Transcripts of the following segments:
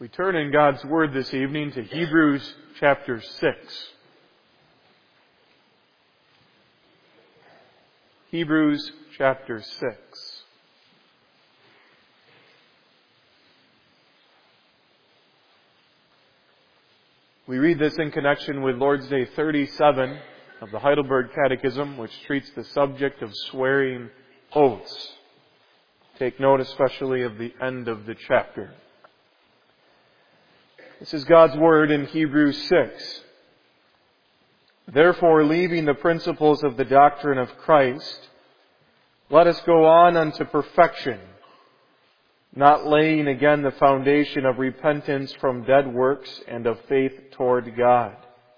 We turn in God's Word this evening to Hebrews chapter 6. Hebrews chapter 6. We read this in connection with Lord's Day 37 of the Heidelberg Catechism, which treats the subject of swearing oaths. Take note especially of the end of the chapter. This is God's Word in Hebrews 6. Therefore, leaving the principles of the doctrine of Christ, let us go on unto perfection, not laying again the foundation of repentance from dead works and of faith toward God,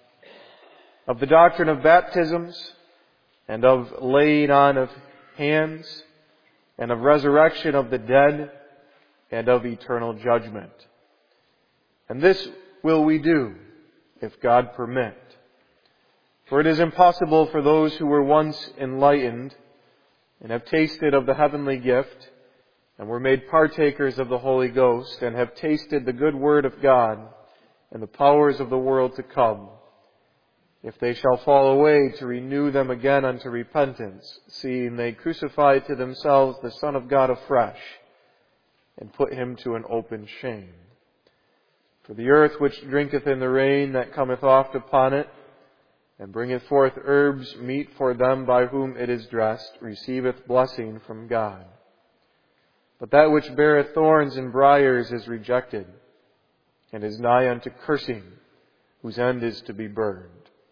of the doctrine of baptisms, and of laying on of hands, and of resurrection of the dead, and of eternal judgment. And this will we do, if God permit. For it is impossible for those who were once enlightened, and have tasted of the heavenly gift, and were made partakers of the Holy Ghost, and have tasted the good word of God, and the powers of the world to come, if they shall fall away, to renew them again unto repentance, seeing they crucify to themselves the Son of God afresh, and put him to an open shame. For the earth which drinketh in the rain that cometh oft upon it, and bringeth forth herbs meet for them by whom it is dressed, receiveth blessing from God. But that which beareth thorns and briars is rejected, and is nigh unto cursing, whose end is to be burned.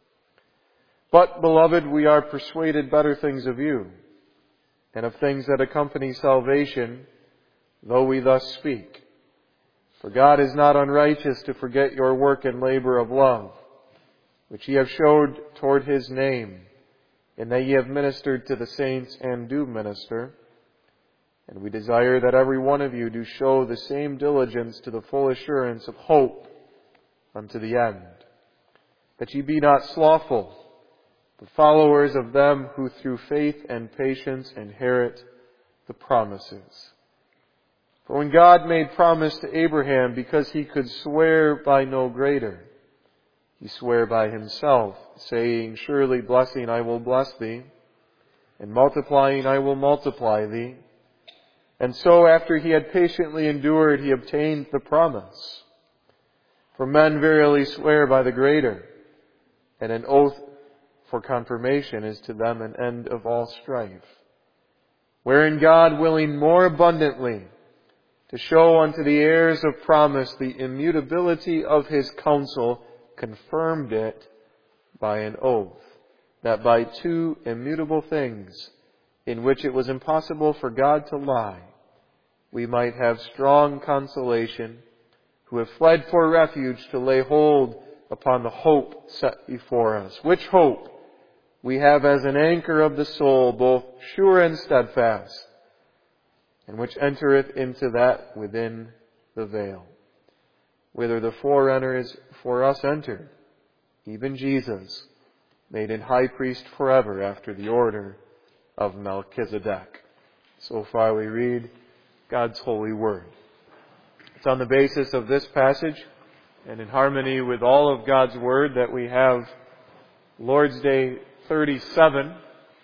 But, beloved, we are persuaded better things of you, and of things that accompany salvation, though we thus speak. For God is not unrighteous to forget your work and labor of love, which ye have showed toward His name, in that ye have ministered to the saints and do minister. And we desire that every one of you do show the same diligence to the full assurance of hope unto the end, that ye be not slothful, but followers of them who through faith and patience inherit the promises. For when God made promise to Abraham, because he could swear by no greater, he sware by himself, saying, Surely blessing I will bless thee, and multiplying I will multiply thee. And so after he had patiently endured, he obtained the promise. For men verily swear by the greater, and an oath for confirmation is to them an end of all strife. Wherein God, willing more abundantly to show unto the heirs of promise the immutability of His counsel, confirmed it by an oath, that by two immutable things, in which it was impossible for God to lie, we might have strong consolation, who have fled for refuge to lay hold upon the hope set before us, which hope we have as an anchor of the soul, both sure and steadfast, and which entereth into that within the veil, whither the forerunner is for us entered, even Jesus, made in high priest forever after the order of Melchizedek. So far we read God's holy word. It's on the basis of this passage and in harmony with all of God's word that we have Lord's Day 37,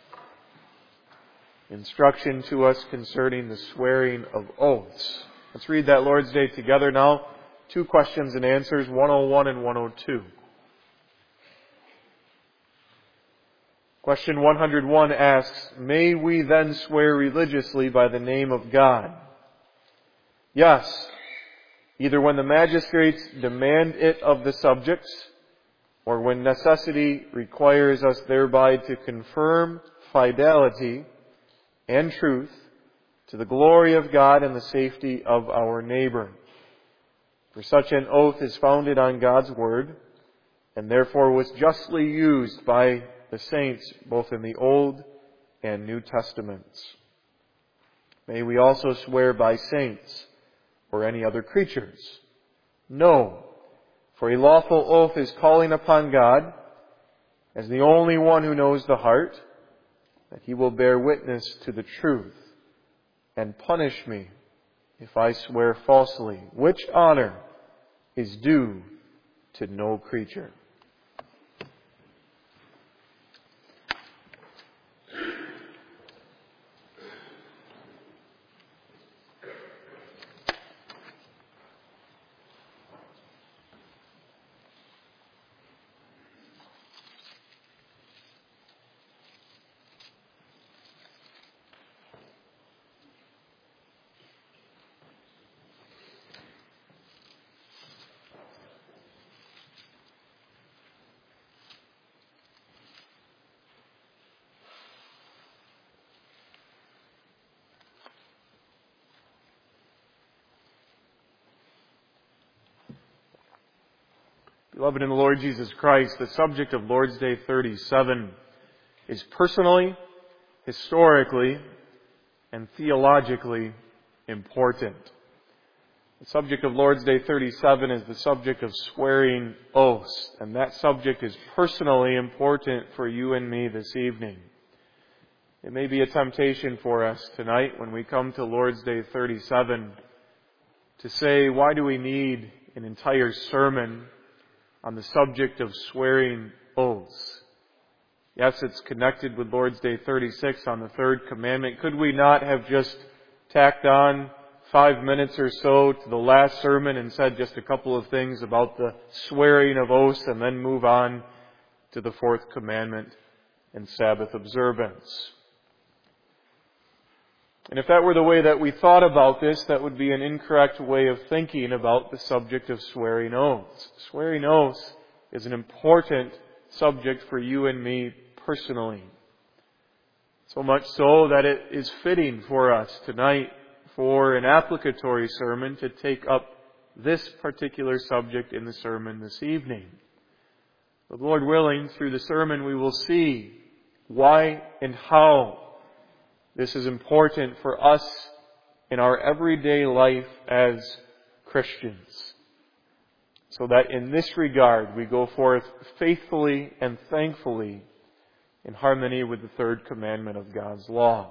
instruction to us concerning the swearing of oaths. Let's read that Lord's Day together now. 2 questions and answers, 101 and 102. Question 101 asks, May we then swear religiously by the name of God? Yes, either when the magistrates demand it of the subjects, or when necessity requires us thereby to confirm fidelity and truth to the glory of God and the safety of our neighbor. For such an oath is founded on God's word, and therefore was justly used by the saints both in the Old and New Testaments. May we also swear by saints or any other creatures? No, for a lawful oath is calling upon God, as the only one who knows the heart, that He will bear witness to the truth and punish me if I swear falsely, which honor is due to no creature. Beloved in the Lord Jesus Christ, the subject of Lord's Day 37 is personally, historically, and theologically important. The subject of Lord's Day 37 is the subject of swearing oaths, and that subject is personally important for you and me this evening. It may be a temptation for us tonight when we come to Lord's Day 37 to say, why do we need an entire sermon on the subject of swearing oaths? Yes, it's connected with Lord's Day 36 on the third commandment. Could we not have just tacked on 5 minutes or so to the last sermon and said just a couple of things about the swearing of oaths and then move on to the fourth commandment and Sabbath observance? And if that were the way that we thought about this, that would be an incorrect way of thinking about the subject of swearing oaths. Swearing oaths is an important subject for you and me personally. So much so that it is fitting for us tonight for an applicatory sermon to take up this particular subject in the sermon this evening. But Lord willing, through the sermon we will see why and how this is important for us in our everyday life as Christians, so that in this regard we go forth faithfully and thankfully in harmony with the third commandment of God's law.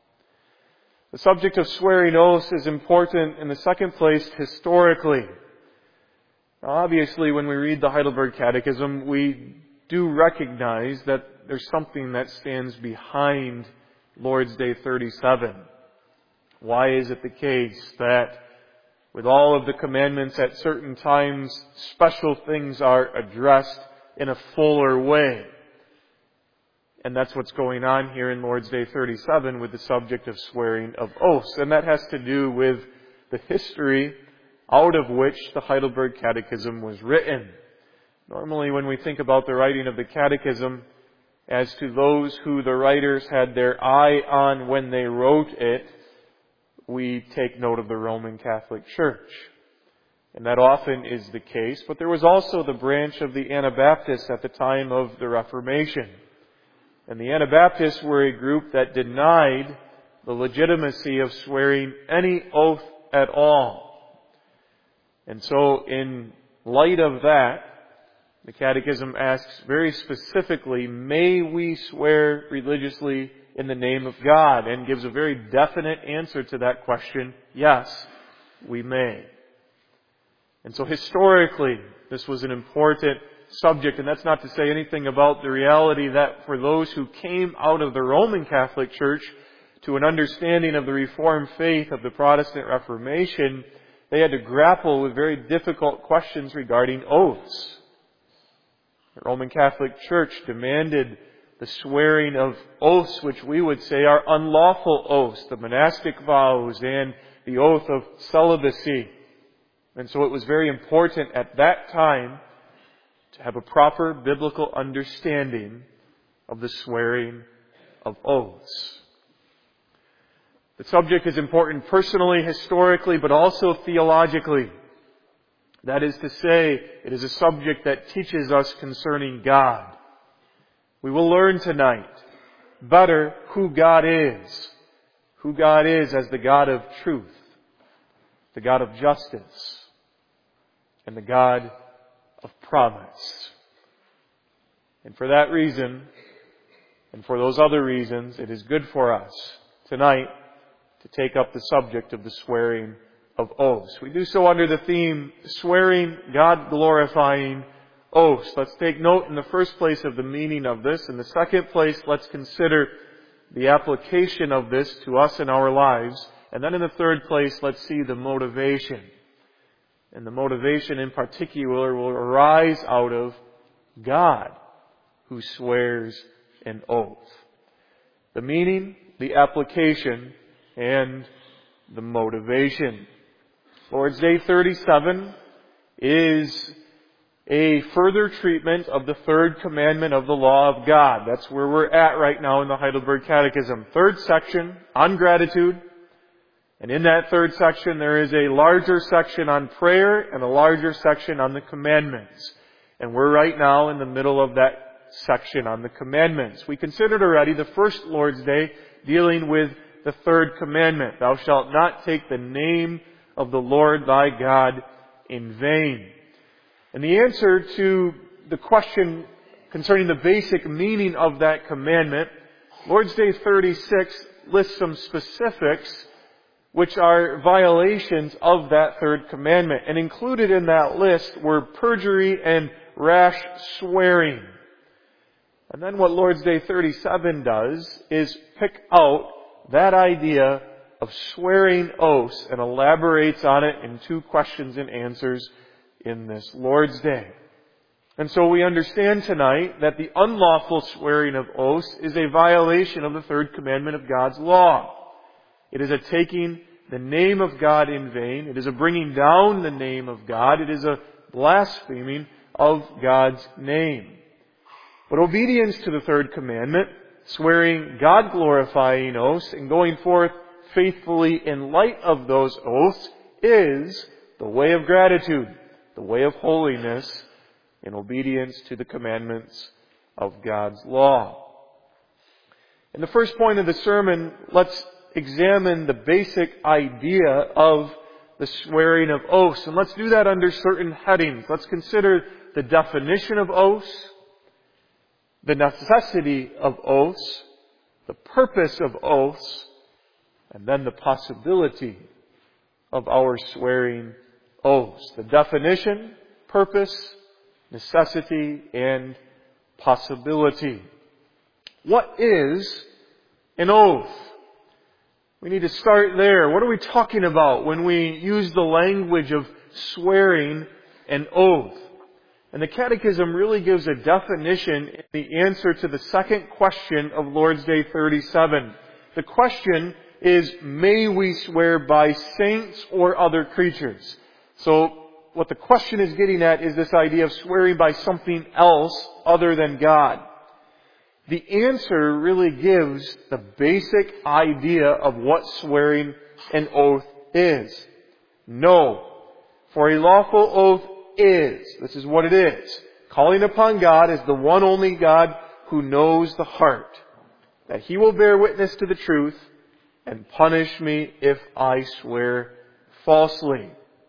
The subject of swearing oaths is important in the second place historically. Now, obviously, when we read the Heidelberg Catechism, we do recognize that there's something that stands behind Lord's Day 37. Why is it the case that with all of the commandments at certain times, special things are addressed in a fuller way? And that's what's going on here in Lord's Day 37 with the subject of swearing of oaths. And that has to do with the history out of which the Heidelberg Catechism was written. Normally, when we think about the writing of the Catechism, as to those who the writers had their eye on when they wrote it, we take note of the Roman Catholic Church. And that often is the case. But there was also the branch of the Anabaptists at the time of the Reformation. And the Anabaptists were a group that denied the legitimacy of swearing any oath at all. And so in light of that, the Catechism asks very specifically, may we swear religiously in the name of God? And gives a very definite answer to that question, yes, we may. And so historically, this was an important subject, and that's not to say anything about the reality that for those who came out of the Roman Catholic Church to an understanding of the Reformed faith of the Protestant Reformation, they had to grapple with very difficult questions regarding oaths. The Roman Catholic Church demanded the swearing of oaths which we would say are unlawful oaths, the monastic vows and the oath of celibacy. And so it was very important at that time to have a proper biblical understanding of the swearing of oaths. The subject is important personally, historically, but also theologically. That is to say, it is a subject that teaches us concerning God. We will learn tonight better who God is. Who God is as the God of truth, the God of justice, and the God of promise. And for that reason, and for those other reasons, it is good for us tonight to take up the subject of the swearing of oaths. We do so under the theme, swearing, God-glorifying oaths. Let's take note in the first place of the meaning of this. In the second place, let's consider the application of this to us in our lives. And then in the third place, let's see the motivation. And the motivation in particular will arise out of God, who swears an oath. The meaning, the application, and the motivation. Lord's Day 37 is a further treatment of the third commandment of the law of God. That's where we're at right now in the Heidelberg Catechism. Third section on gratitude. And in that third section there is a larger section on prayer and a larger section on the commandments. And we're right now in the middle of that section on the commandments. We considered already the first Lord's Day dealing with the third commandment. Thou shalt not take the name of the Lord thy God in vain. And the answer to the question concerning the basic meaning of that commandment, Lord's Day 36 lists some specifics which are violations of that third commandment. And included in that list were perjury and rash swearing. And then what Lord's Day 37 does is pick out that idea of swearing oaths and elaborates on it in two questions and answers in this Lord's Day. And so we understand tonight that the unlawful swearing of oaths is a violation of the third commandment of God's law. It is a taking the name of God in vain. It is a bringing down the name of God. It is a blaspheming of God's name. But obedience to the third commandment, swearing God-glorifying oaths and going forth faithfully in light of those oaths, is the way of gratitude, the way of holiness, in obedience to the commandments of God's law. In the first point of the sermon, let's examine the basic idea of the swearing of oaths. And let's do that under certain headings. Let's consider the definition of oaths, the necessity of oaths, the purpose of oaths, and then the possibility of our swearing oaths. The definition, purpose, necessity, and possibility. What is an oath? We need to start there. What are we talking about when we use the language of swearing an oath? And the Catechism really gives a definition in the answer to the second question of Lord's Day 37. The question is, may we swear by saints or other creatures? So what the question is getting at is this idea of swearing by something else other than God. The answer really gives the basic idea of what swearing an oath is. No. For a lawful oath is. This is what it is. Calling upon God as the one only God who knows the heart. That He will bear witness to the truth and punish me if I swear falsely.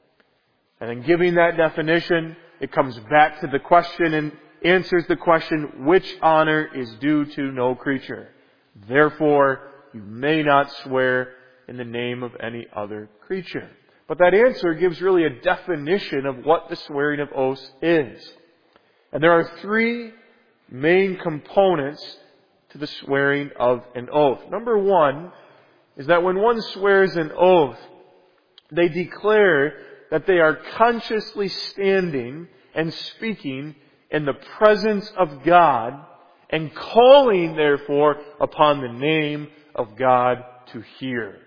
And in giving that definition, it comes back to the question and answers the question, which honor is due to no creature. Therefore, you may not swear in the name of any other creature. But that answer gives really a definition of what the swearing of oaths is. And there are three main components to the swearing of an oath. Number one is that when one swears an oath, they declare that they are consciously standing and speaking in the presence of God and calling, therefore, upon the name of God to hear.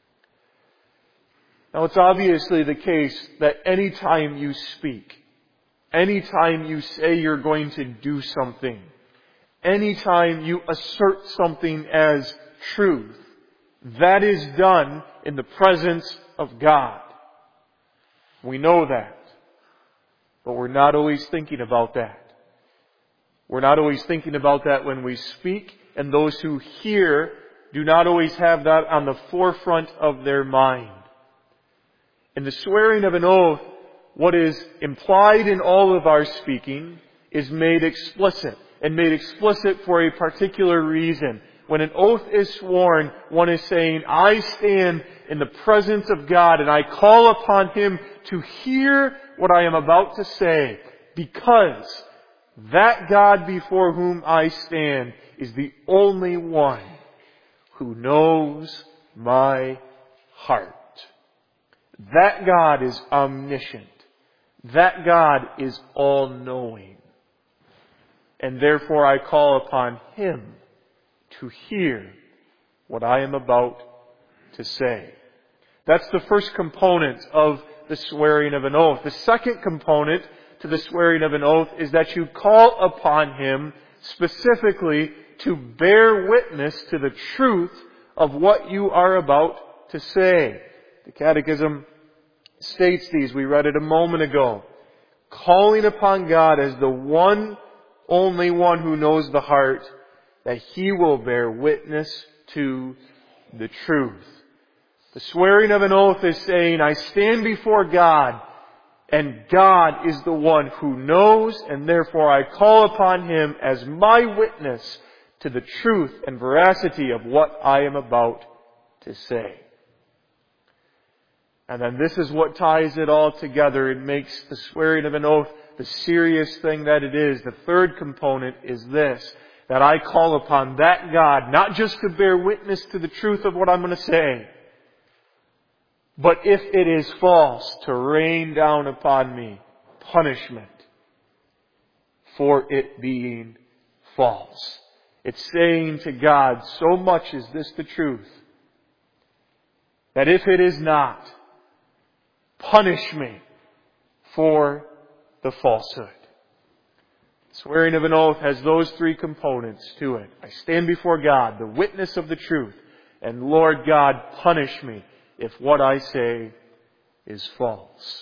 Now, it's obviously the case that any time you speak, any time you say you're going to do something, any time you assert something as truth, that is done in the presence of God. We know that. But we're not always thinking about that. We're not always thinking about that when we speak, and those who hear do not always have that on the forefront of their mind. In the swearing of an oath, what is implied in all of our speaking is made explicit, and made explicit for a particular reason. When an oath is sworn, one is saying, I stand in the presence of God, and I call upon Him to hear what I am about to say, because that God before whom I stand is the only one who knows my heart. That God is omniscient. That God is all-knowing. And therefore I call upon Him to hear what I am about to say. That's the first component of the swearing of an oath. The second component to the swearing of an oath is that you call upon Him specifically to bear witness to the truth of what you are about to say. The Catechism states these. We read it a moment ago. Calling upon God as the only one who knows the heart, that He will bear witness to the truth. The swearing of an oath is saying, I stand before God, and God is the one who knows, and therefore I call upon Him as my witness to the truth and veracity of what I am about to say. And then this is what ties it all together. It makes the swearing of an oath the serious thing that it is. The third component is this, that I call upon that God not just to bear witness to the truth of what I'm going to say, but if it is false, to rain down upon me punishment for it being false. It's saying to God, so much is this the truth, that if it is not, punish me for the falsehood. Swearing of an oath has those three components to it. I stand before God, the witness of the truth, and Lord God, punish me if what I say is false.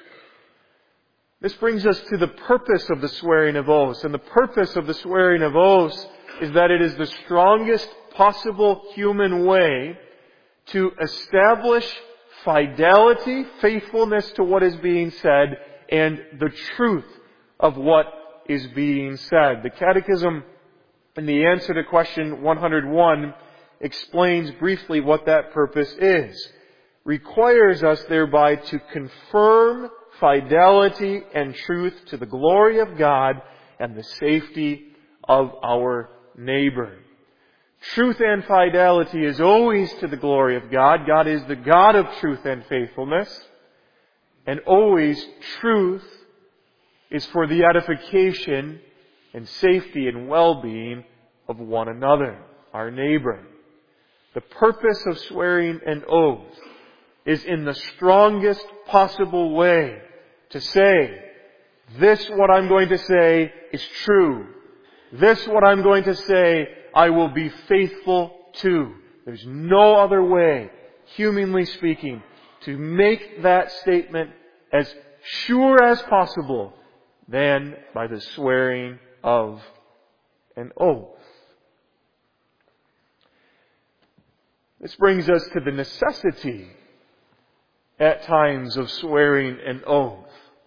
This brings us to the purpose of the swearing of oaths. And the purpose of the swearing of oaths is that it is the strongest possible human way to establish fidelity, faithfulness to what is being said, and the truth of what is being said. The Catechism, in the answer to question 101, explains briefly what that purpose is. Requires us thereby to confirm fidelity and truth to the glory of God and the safety of our neighbor. Truth and fidelity is always to the glory of God. God is the God of truth and faithfulness. And always truth is for the edification and safety and well-being of one another, our neighbor. The purpose of swearing an oath is in the strongest possible way to say, this what I'm going to say is true. This what I'm going to say I will be faithful to. There's no other way, humanly speaking, to make that statement as sure as possible than by the swearing of an oath. This brings us to the necessity at times of swearing an oath.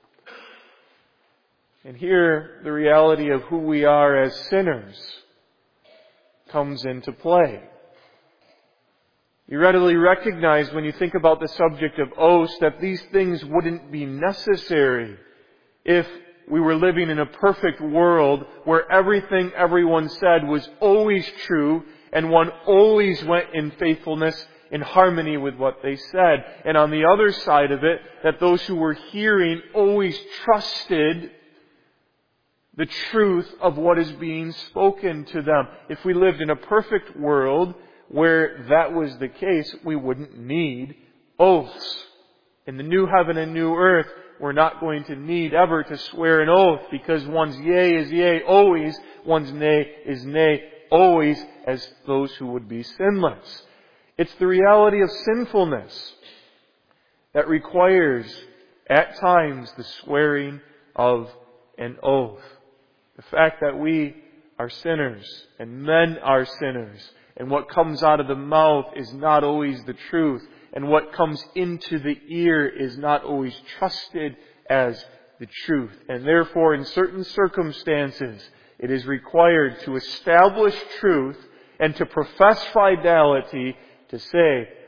And here the reality of who we are as sinners comes into play. You readily recognize when you think about the subject of oaths that these things wouldn't be necessary if we were living in a perfect world where everything everyone said was always true and one always went in faithfulness, in harmony with what they said. And on the other side of it, that those who were hearing always trusted the truth of what is being spoken to them. If we lived in a perfect world where that was the case, we wouldn't need oaths. In the new heaven and new earth, we're not going to need ever to swear an oath, because one's yea is yea always, one's nay is nay always, as those who would be sinless. It's the reality of sinfulness that requires at times the swearing of an oath. The fact that we are sinners and men are sinners, and what comes out of the mouth is not always the truth, and what comes into the ear is not always trusted as the truth. And therefore, in certain circumstances, it is required to establish truth and to profess fidelity, to say,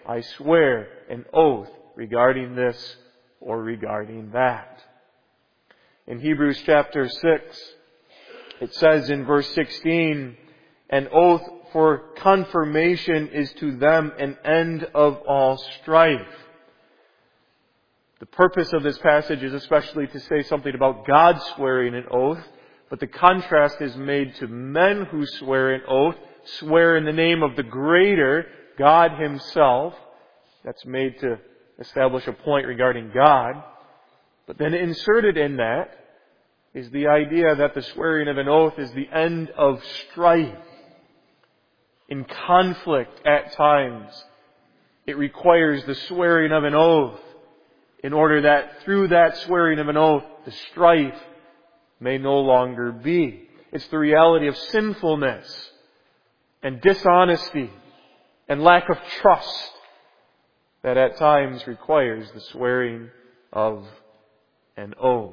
I swear an oath regarding this or regarding that. In Hebrews chapter 6, it says in verse 16, an oath for confirmation is to them an end of all strife. The purpose of this passage is especially to say something about God swearing an oath, but the contrast is made to men who swear an oath, swear in the name of the greater, God Himself. That's made to establish a point regarding God. But then inserted in that is the idea that the swearing of an oath is the end of strife. In conflict at times, it requires the swearing of an oath in order that through that swearing of an oath, the strife may no longer be. It's the reality of sinfulness and dishonesty and lack of trust that at times requires the swearing of an oath.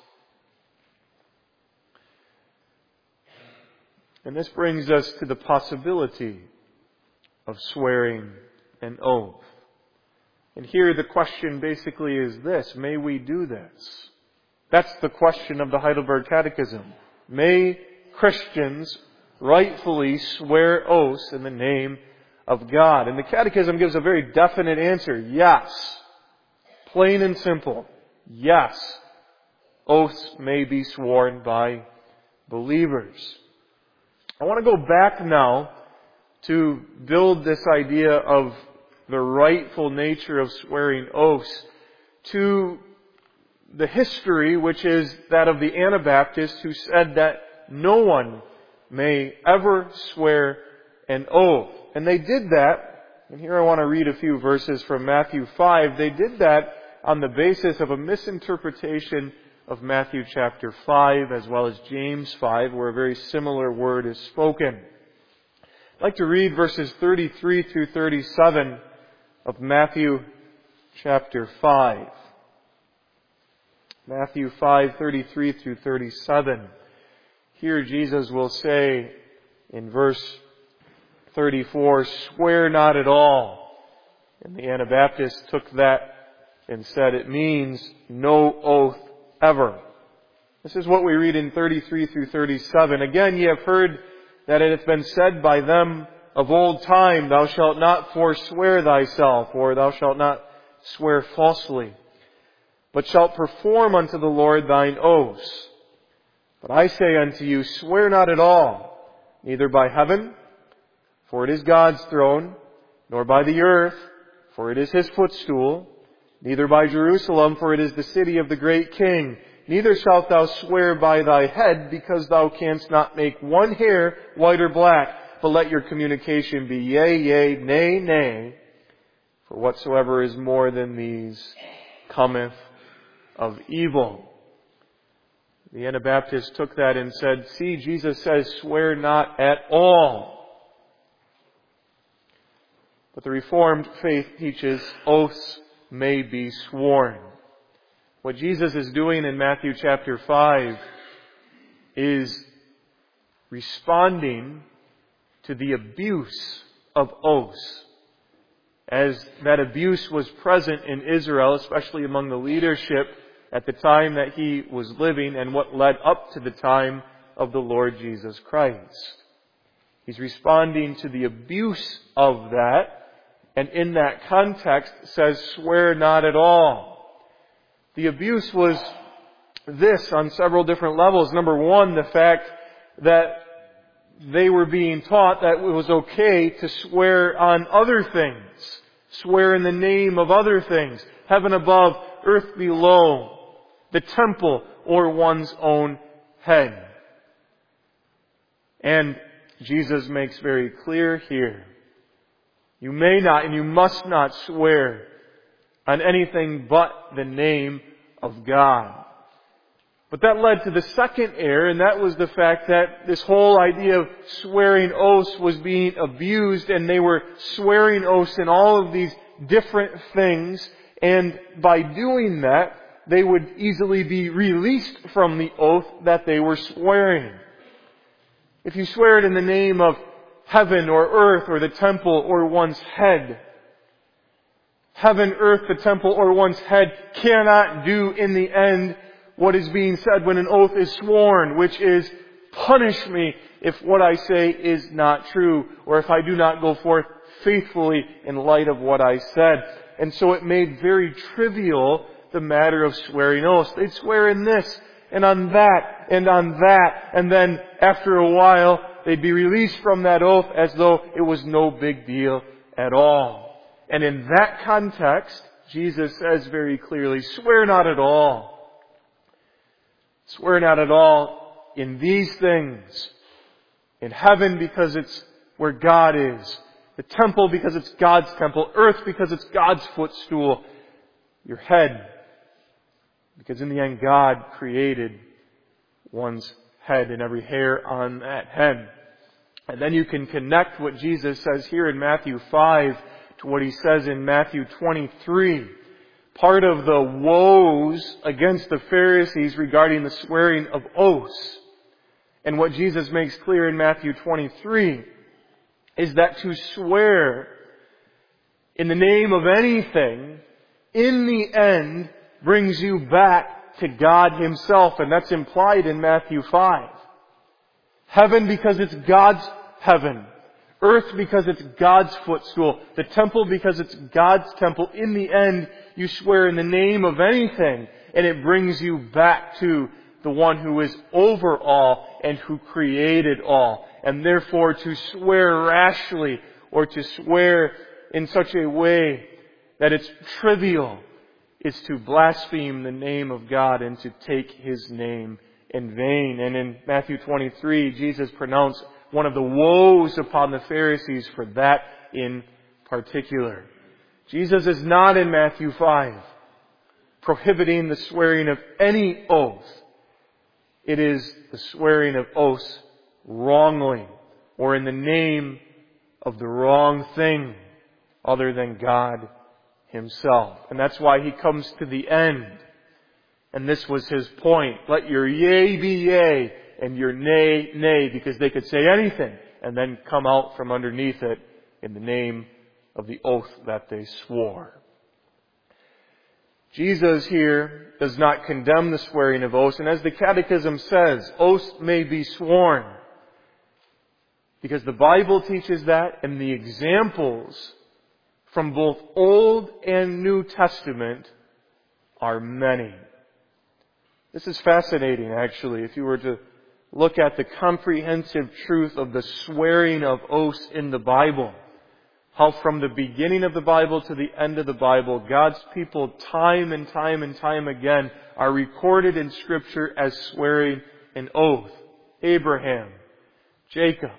And this brings us to the possibility of swearing an oath. And here the question basically is this: may we do this? That's the question of the Heidelberg Catechism. May Christians rightfully swear oaths in the name of God? And the Catechism gives a very definite answer. Yes. Plain and simple. Yes. Oaths may be sworn by believers. I want to go back now to build this idea of the rightful nature of swearing oaths to the history, which is that of the Anabaptists, who said that no one may ever swear an oath. And they did that, and here I want to read a few verses from Matthew 5. They did that on the basis of a misinterpretation of Matthew chapter 5 as well as James 5, where a very similar word is spoken. I'd like to read verses 33 through 37 of Matthew chapter 5. Matthew 5:33 through 37. Here Jesus will say in verse 34, "Swear not at all." And the Anabaptists took that and said it means no oath ever. This is what we read in 33 through 37. "Again, ye have heard that it hath been said by them of old time, Thou shalt not forswear thyself, or thou shalt not swear falsely, but shalt perform unto the Lord thine oaths. But I say unto you, swear not at all, neither by heaven, for it is God's throne, nor by the earth, for it is His footstool, neither by Jerusalem, for it is the city of the great King. Neither shalt thou swear by thy head, because thou canst not make one hair white or black, but let your communication be yea, yea, nay, nay. For whatsoever is more than these cometh of evil." The Anabaptists took that and said, see, Jesus says, swear not at all. But the Reformed faith teaches oaths may be sworn. What Jesus is doing in Matthew chapter 5 is responding to the abuse of oaths. As that abuse was present in Israel, especially among the leadership at the time that He was living and what led up to the time of the Lord Jesus Christ. He's responding to the abuse of that, and in that context says, swear not at all. The abuse was this on several different levels. Number one, the fact that they were being taught that it was okay to swear on other things. Swear in the name of other things. Heaven above, earth below. The temple or one's own head. And Jesus makes very clear here, you may not and you must not swear on anything but the name of God. But that led to the second error, and that was the fact that this whole idea of swearing oaths was being abused, and they were swearing oaths in all of these different things, and by doing that, they would easily be released from the oath that they were swearing. If you swear it in the name of heaven or earth or the temple or one's head, Heaven, earth, the temple, or one's head cannot do in the end what is being said when an oath is sworn, which is, punish me if what I say is not true, or if I do not go forth faithfully in light of what I said. And so it made very trivial the matter of swearing oaths. They'd swear in this, and on that, and then after a while, they'd be released from that oath as though it was no big deal at all. And in that context, Jesus says very clearly, swear not at all. Swear not at all in these things. In heaven because it's where God is. The temple because it's God's temple. Earth because it's God's footstool. Your head because in the end God created one's head and every hair on that head. And then you can connect what Jesus says here in Matthew 5 to what He says in Matthew 23. Part of the woes against the Pharisees regarding the swearing of oaths, and what Jesus makes clear in Matthew 23, is that to swear in the name of anything, in the end, brings you back to God Himself, and that's implied in Matthew 5. Heaven because it's God's heaven. Earth because it's God's footstool. The temple because it's God's temple. In the end, you swear in the name of anything, and it brings you back to the one who is over all and who created all. And therefore, to swear rashly or to swear in such a way that it's trivial is to blaspheme the name of God and to take His name in vain. And in Matthew 23, Jesus pronounced one of the woes upon the Pharisees for that in particular. Jesus is not in Matthew 5 prohibiting the swearing of any oath. It is the swearing of oaths wrongly or in the name of the wrong thing other than God Himself. And that's why He comes to the end. And this was His point. Let your yea be yea and your nay, nay, because they could say anything and then come out from underneath it in the name of the oath that they swore. Jesus here does not condemn the swearing of oaths, and as the Catechism says, oaths may be sworn, because the Bible teaches that, and the examples from both Old and New Testament are many. This is fascinating, actually, if you were to look at the comprehensive truth of the swearing of oaths in the Bible. How from the beginning of the Bible to the end of the Bible, God's people time and time again are recorded in Scripture as swearing an oath. Abraham, Jacob,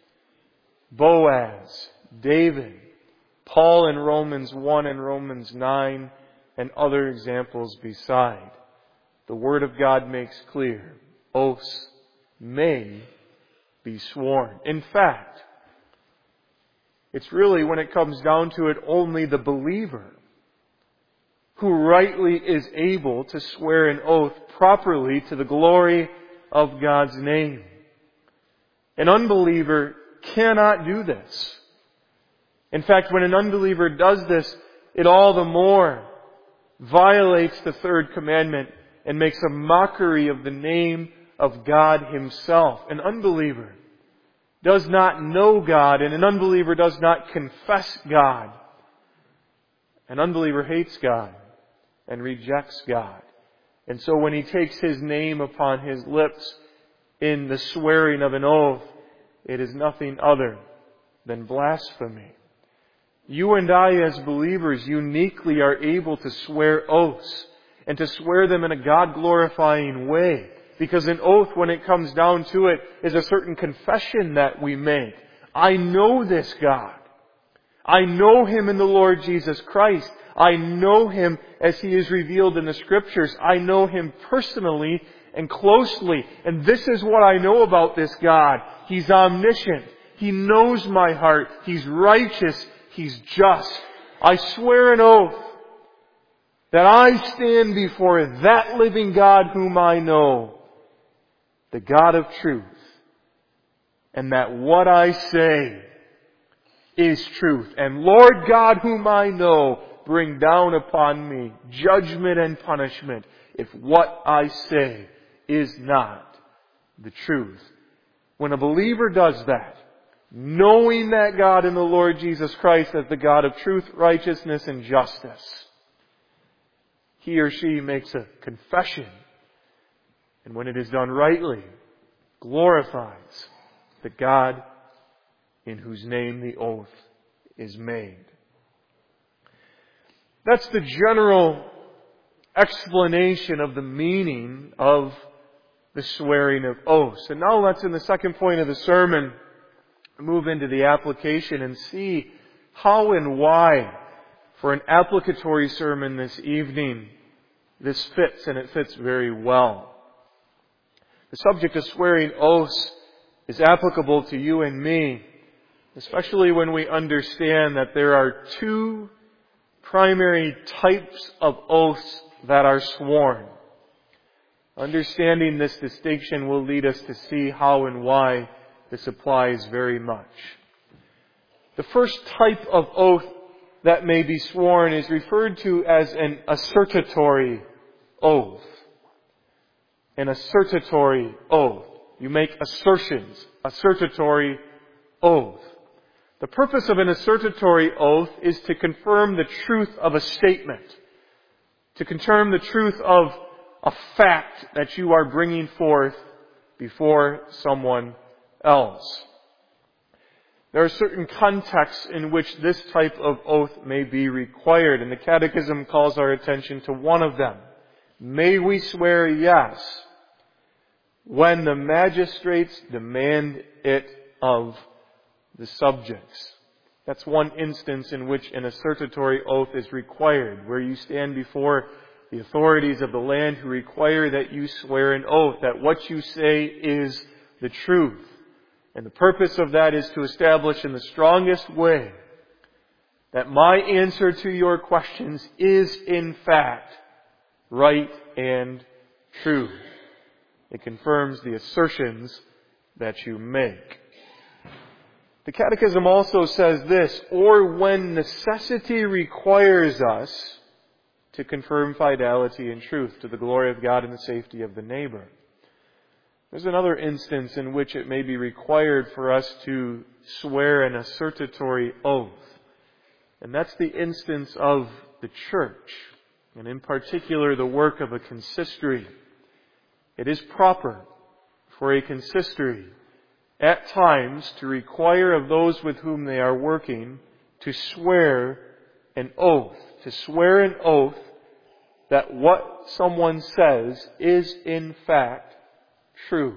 Boaz, David, Paul in Romans 1 and Romans 9, and other examples beside. The Word of God makes clear, oaths may be sworn. In fact, it's really, when it comes down to it, only the believer who rightly is able to swear an oath properly to the glory of God's name. An unbeliever cannot do this. In fact, when an unbeliever does this, it all the more violates the third commandment and makes a mockery of the name of God Himself. An unbeliever does not know God, and an unbeliever does not confess God. An unbeliever hates God and rejects God. And so when he takes His name upon his lips in the swearing of an oath, it is nothing other than blasphemy. You and I as believers uniquely are able to swear oaths and to swear them in a God-glorifying way. Because an oath, when it comes down to it, is a certain confession that we make. I know this God. I know Him in the Lord Jesus Christ. I know Him as He is revealed in the Scriptures. I know Him personally and closely. And this is what I know about this God. He's omniscient. He knows my heart. He's righteous. He's just. I swear an oath that I stand before that living God whom I know, the God of truth, and that what I say is truth. And Lord God whom I know, bring down upon me judgment and punishment if what I say is not the truth. When a believer does that, knowing that God in the Lord Jesus Christ as the God of truth, righteousness, and justice, he or she makes a confession, and when it is done rightly, glorifies the God in whose name the oath is made. That's the general explanation of the meaning of the swearing of oaths. And now let's, in the second point of the sermon, move into the application and see how and why, for an applicatory sermon this evening, this fits, and it fits very well. The subject of swearing oaths is applicable to you and me, especially when we understand that there are two primary types of oaths that are sworn. Understanding this distinction will lead us to see how and why this applies very much. The first type of oath that may be sworn is referred to as an assertatory oath. An assertatory oath. You make assertions. Assertatory oath. The purpose of an assertatory oath is to confirm the truth of a statement. To confirm the truth of a fact that you are bringing forth before someone else. There are certain contexts in which this type of oath may be required, and the Catechism calls our attention to one of them. May we swear yes when the magistrates demand it of the subjects. That's one instance in which an assertatory oath is required, where you stand before the authorities of the land who require that you swear an oath, that what you say is the truth. And the purpose of that is to establish in the strongest way that my answer to your questions is in fact right and true. It confirms the assertions that you make. The Catechism also says this, or when necessity requires us to confirm fidelity and truth to the glory of God and the safety of the neighbor. There's another instance in which it may be required for us to swear an assertatory oath. And that's the instance of the church, and in particular the work of a consistory. It is proper for a consistory at times to require of those with whom they are working to swear an oath. To swear an oath that what someone says is in fact true.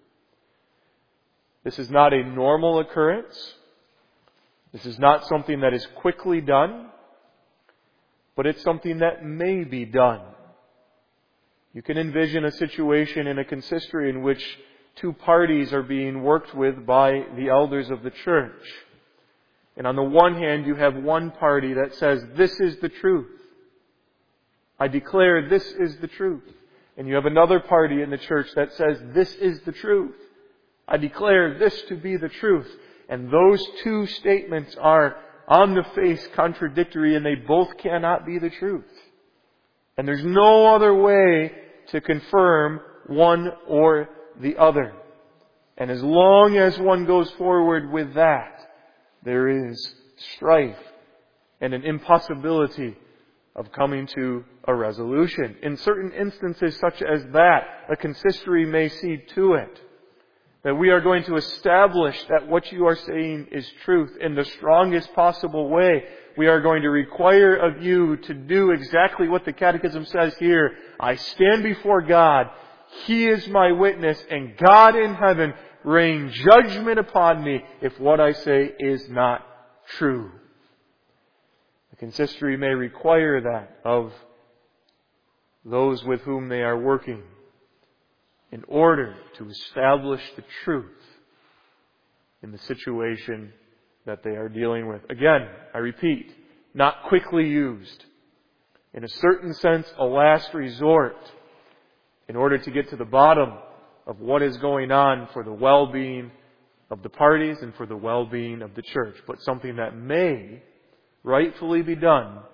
This is not a normal occurrence. This is not something that is quickly done, but it's something that may be done. You can envision a situation in a consistory in which two parties are being worked with by the elders of the church. And on the one hand, you have one party that says, this is the truth. I declare this is the truth. And you have another party in the church that says, this is the truth. I declare this to be the truth. And those two statements are on the face contradictory, and they both cannot be the truth. And there's no other way to confirm one or the other. And as long as one goes forward with that, there is strife and an impossibility of coming to a resolution. In certain instances such as that, a consistory may see to it that we are going to establish that what you are saying is truth in the strongest possible way. We are going to require of you to do exactly what the Catechism says here. I stand before God. He is my witness, and God in heaven rain judgment upon me if what I say is not true. The consistory may require that of those with whom they are working in order to establish the truth in the situation that they are dealing with. Again, I repeat, not quickly used. In a certain sense, a last resort in order to get to the bottom of what is going on for the well-being of the parties and for the well-being of the church, but something that may rightfully be done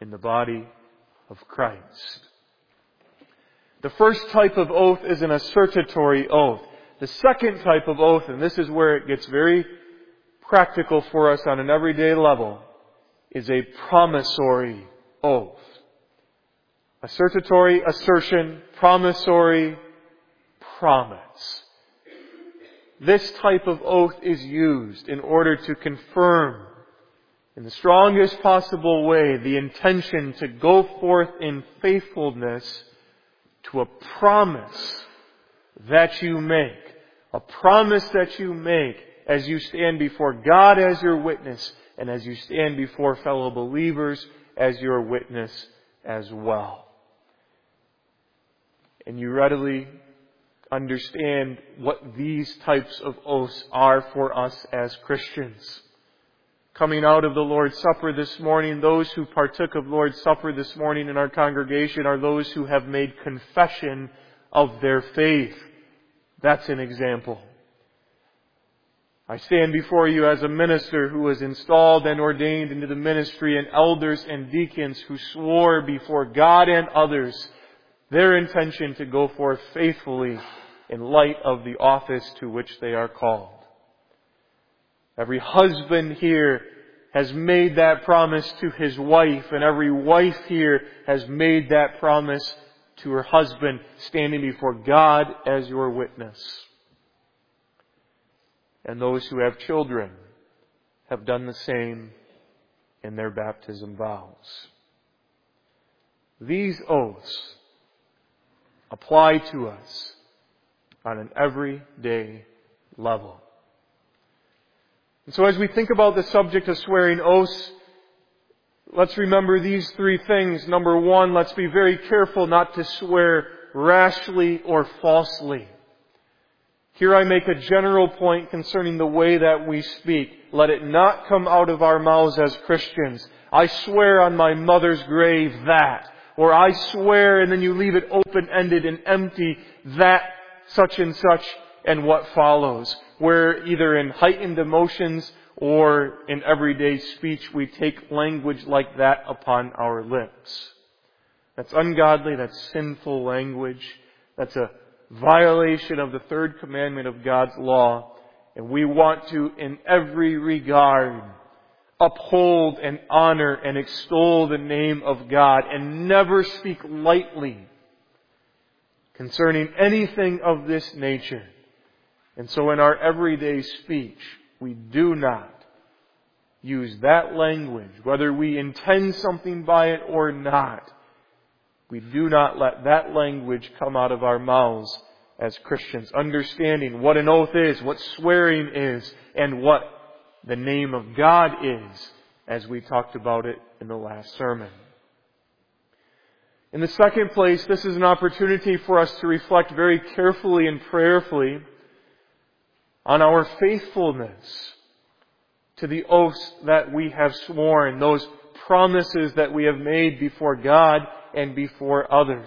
in the body of Christ. The first type of oath is an assertatory oath. The second type of oath, and this is where it gets very practical for us on an everyday level, is a promissory oath. Assertatory, assertion, promissory, promise. This type of oath is used in order to confirm in the strongest possible way the intention to go forth in faithfulness to a promise that you make. A promise that you make as you stand before God as your witness and as you stand before fellow believers as your witness as well. And you readily understand what these types of oaths are for us as Christians. Coming out of the Lord's Supper this morning, those who partook of Lord's Supper this morning in our congregation are those who have made confession of their faith. That's an example. I stand before you as a minister who was installed and ordained into the ministry, and elders and deacons who swore before God and others their intention to go forth faithfully in light of the office to which they are called. Every husband here has made that promise to his wife, and every wife here has made that promise to her husband, standing before God as your witness. And those who have children have done the same in their baptism vows. These oaths apply to us on an everyday level. And so as we think about the subject of swearing oaths, let's remember these three things. Number one, let's be very careful not to swear rashly or falsely. Here I make a general point concerning the way that we speak. Let it not come out of our mouths as Christians. I swear on my mother's grave that. Or I swear, and then you leave it open-ended and empty, that such and such and what follows. Where either in heightened emotions or in everyday speech we take language like that upon our lips. That's ungodly, that's sinful language. That's a violation of the third commandment of God's law. And we want to, in every regard, uphold and honor and extol the name of God and never speak lightly concerning anything of this nature. And so in our everyday speech, we do not use that language, whether we intend something by it or not. We do not let that language come out of our mouths as Christians, understanding what an oath is, what swearing is, and what the name of God is, as we talked about it in the last sermon. In the second place, this is an opportunity for us to reflect very carefully and prayerfully on our faithfulness to the oaths that we have sworn, those promises that we have made before God and before others.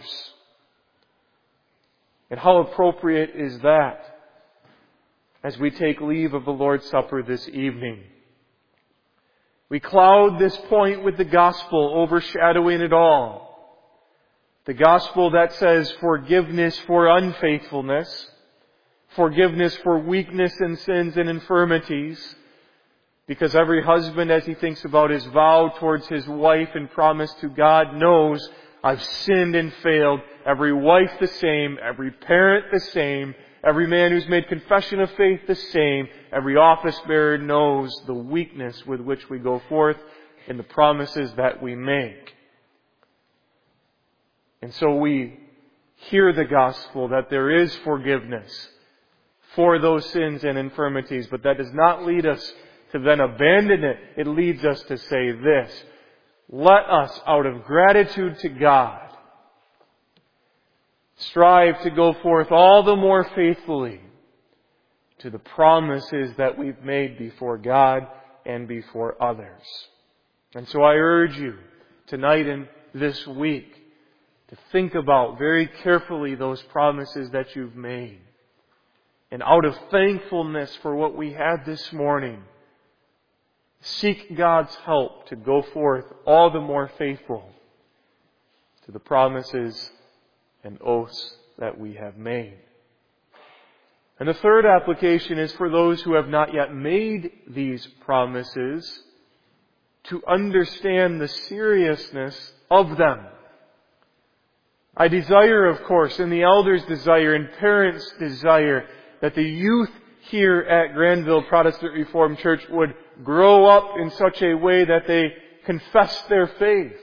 And how appropriate is that as we take leave of the Lord's Supper this evening? We cloud this point with the gospel overshadowing it all. The gospel that says forgiveness for unfaithfulness, forgiveness for weakness and sins and infirmities, because every husband, as he thinks about his vow towards his wife and promise to God, knows, I've sinned and failed. Every wife the same, every parent the same, every man who's made confession of faith the same, every office bearer knows the weakness with which we go forth in the promises that we make. And so we hear the gospel that there is forgiveness for those sins and infirmities, but that does not lead us to then abandon it. It leads us to say this: let us, out of gratitude to God, strive to go forth all the more faithfully to the promises that we've made before God and before others. And so I urge you tonight and this week to think about very carefully those promises that you've made. And out of thankfulness for what we had this morning, seek God's help to go forth all the more faithful to the promises and oaths that we have made. And the third application is for those who have not yet made these promises to understand the seriousness of them. I desire, of course, and the elders desire and parents desire that the youth here at Granville Protestant Reformed Church would grow up in such a way that they confess their faith.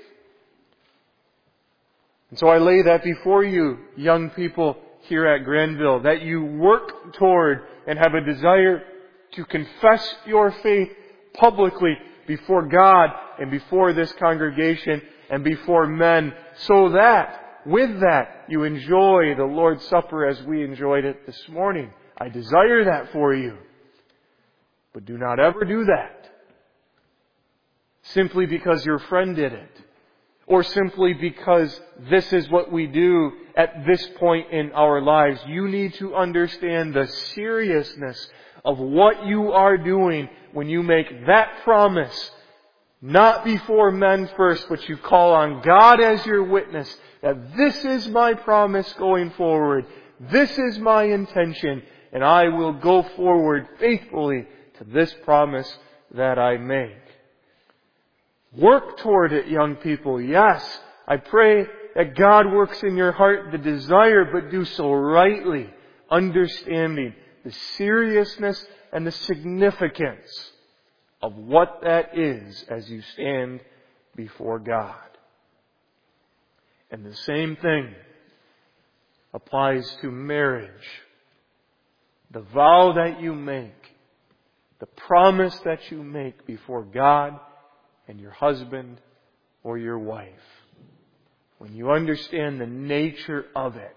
And so I lay that before you, young people here at Granville, that you work toward and have a desire to confess your faith publicly before God and before this congregation and before men, so that with that you enjoy the Lord's Supper as we enjoyed it this morning. I desire that for you. But do not ever do that simply because your friend did it, or simply because this is what we do at this point in our lives. You need to understand the seriousness of what you are doing when you make that promise, not before men first, but you call on God as your witness, that this is my promise going forward. This is my intention, and I will go forward faithfully to this promise that I make. Work toward it, young people. Yes, I pray that God works in your heart the desire, but do so rightly, understanding the seriousness and the significance of what that is as you stand before God. And the same thing applies to marriage. The vow that you make, the promise that you make before God and your husband or your wife. When you understand the nature of it,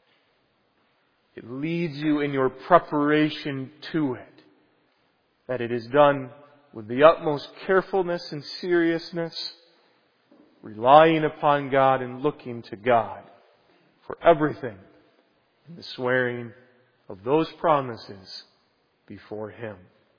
it leads you in your preparation to it, that it is done with the utmost carefulness and seriousness, relying upon God and looking to God for everything in the swearing of those promises before Him.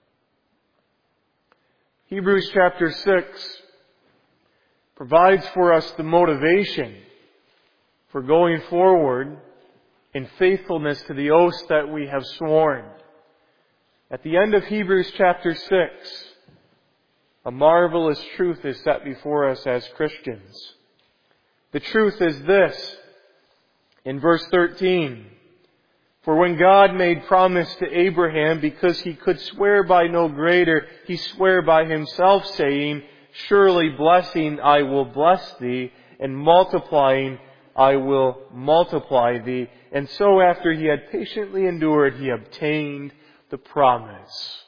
Hebrews chapter 6 provides for us the motivation for going forward in faithfulness to the oaths that we have sworn. At the end of Hebrews chapter 6, a marvelous truth is set before us as Christians. The truth is this, in verse 13, "For when God made promise to Abraham, because he could swear by no greater, he sware by himself, saying, Surely blessing I will bless thee, and multiplying I will multiply thee. And so after he had patiently endured, he obtained the promise."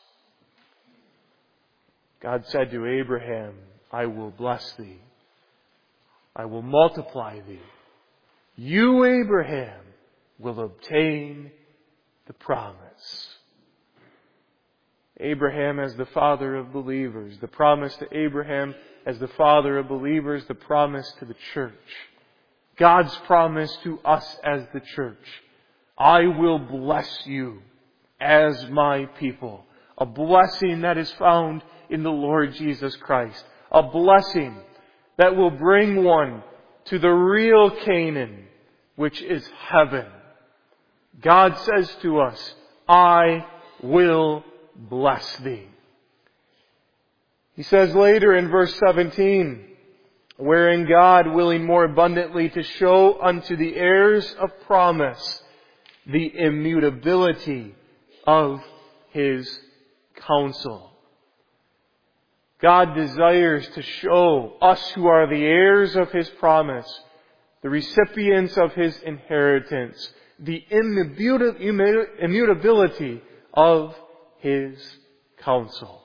God said to Abraham, "I will bless thee. I will multiply thee. You, Abraham, will obtain the promise." Abraham as the father of believers, the promise to Abraham as the father of believers, the promise to the church. God's promise to us as the church. I will bless you as my people. A blessing that is found in the Lord Jesus Christ. A blessing that will bring one to the real Canaan, which is heaven. God says to us, "I will bless thee." He says later in verse 17, "Wherein God, willing more abundantly to show unto the heirs of promise the immutability of His counsel." God desires to show us who are the heirs of His promise, the recipients of His inheritance, the immutability of His counsel.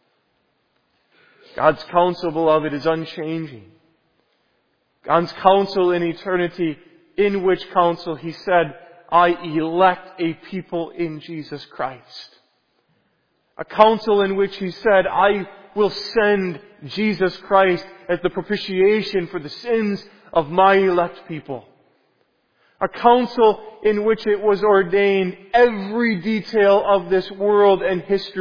God's counsel, beloved, is unchanging. God's counsel in eternity, in which counsel He said, "I elect a people in Jesus Christ." A counsel in which He said, "I will send Jesus Christ as the propitiation for the sins of my elect people." A counsel in which it was ordained every detail of this world and history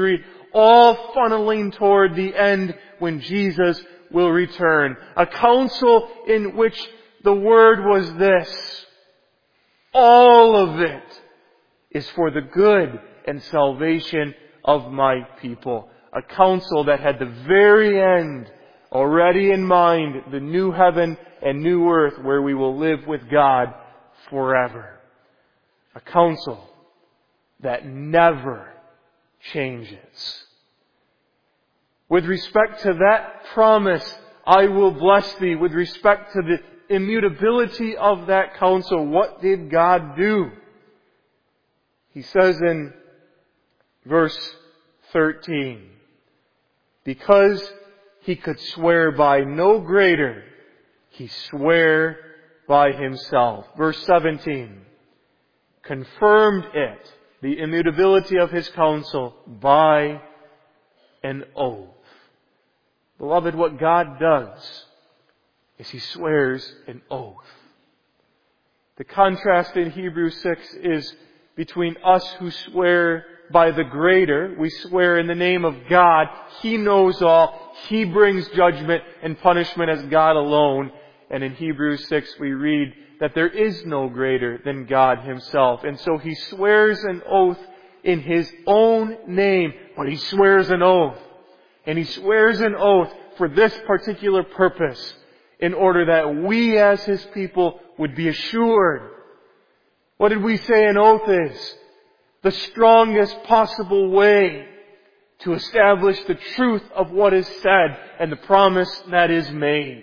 all funneling toward the end when Jesus will return. A counsel in which the word was this: all of it is for the good and salvation of my people. A counsel that had the very end already in mind, the new heaven and new earth where we will live with God forever. A counsel that never changes. With respect to that promise, I will bless thee. With respect to the immutability of that counsel, what did God do? He says in verse 13, because He could swear by no greater, He sware by Himself. Verse 17, confirmed it, the immutability of His counsel, by an oath. Beloved, what God does is He swears an oath. The contrast in Hebrews 6 is between us who swear by the greater. We swear in the name of God. He knows all. He brings judgment and punishment as God alone. And in Hebrews 6 we read that there is no greater than God Himself. And so He swears an oath in His own name. But He swears an oath. And He swears an oath for this particular purpose, in order that we as His people would be assured. What did we say an oath is? The strongest possible way to establish the truth of what is said and the promise that is made.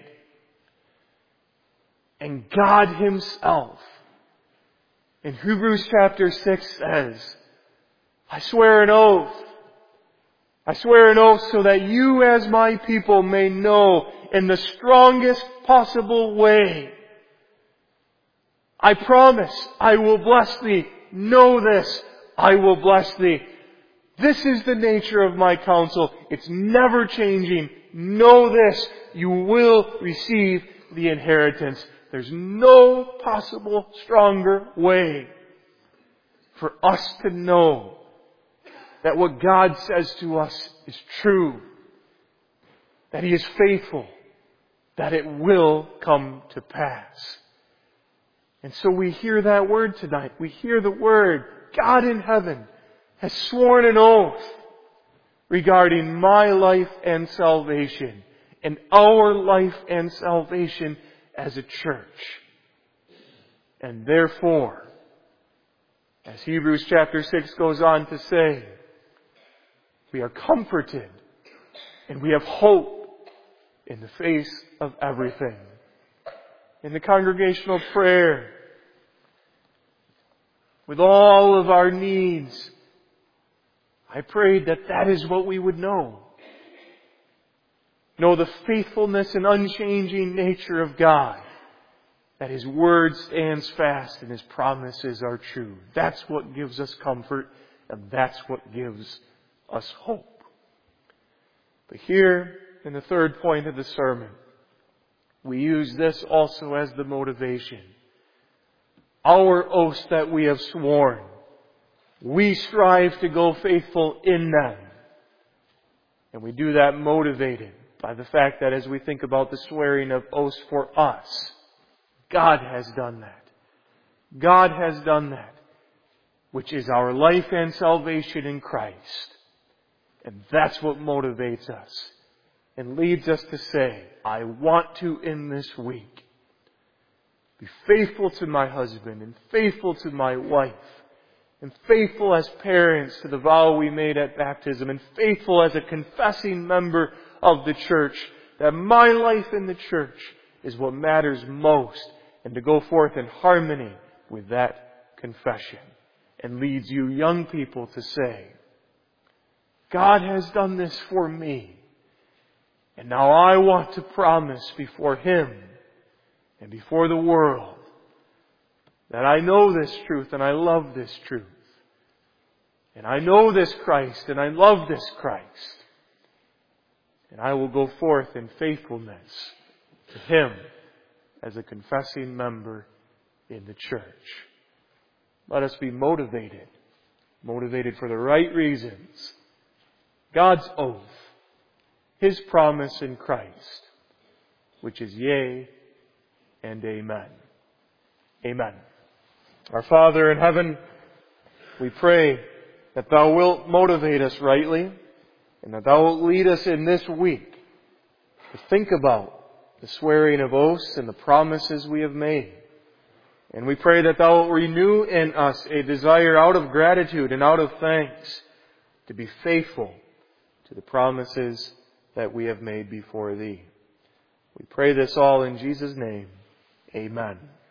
And God Himself, in Hebrews chapter 6 says, I swear an oath. I swear an oath so that you as my people may know in the strongest possible way. I promise I will bless thee. Know this, I will bless thee. This is the nature of my counsel. It's never changing. Know this, you will receive the inheritance. There's no possible stronger way for us to know that what God says to us is true, that He is faithful, that it will come to pass. And so we hear that word tonight. We hear the word, God in heaven has sworn an oath regarding my life and salvation, and our life and salvation as a church. And therefore, as Hebrews chapter 6 goes on to say, we are comforted and we have hope in the face of everything. In the congregational prayer, with all of our needs, I prayed that that is what we would know. Know the faithfulness and unchanging nature of God. That His Word stands fast and His promises are true. That's what gives us comfort, and that's what gives us hope. But here, in the third point of the sermon, we use this also as the motivation. Our oaths that we have sworn, we strive to go faithful in them. And we do that motivated by the fact that as we think about the swearing of oaths for us, God has done that. God has done that, which is our life and salvation in Christ. And that's what motivates us and leads us to say, I want to, in this week, be faithful to my husband and faithful to my wife and faithful as parents to the vow we made at baptism and faithful as a confessing member of the church, that my life in the church is what matters most, and to go forth in harmony with that confession. And leads you young people to say, God has done this for me, and now I want to promise before Him and before the world that I know this truth and I love this truth. And I know this Christ and I love this Christ. And I will go forth in faithfulness to Him as a confessing member in the church. Let us be motivated for the right reasons, God's oath, His promise in Christ, which is yea and amen. Amen. Our Father in heaven, we pray that Thou wilt motivate us rightly and that Thou wilt lead us in this week to think about the swearing of oaths and the promises we have made. And we pray that Thou wilt renew in us a desire out of gratitude and out of thanks to be faithful to the promises that we have made before Thee. We pray this all in Jesus' name. Amen.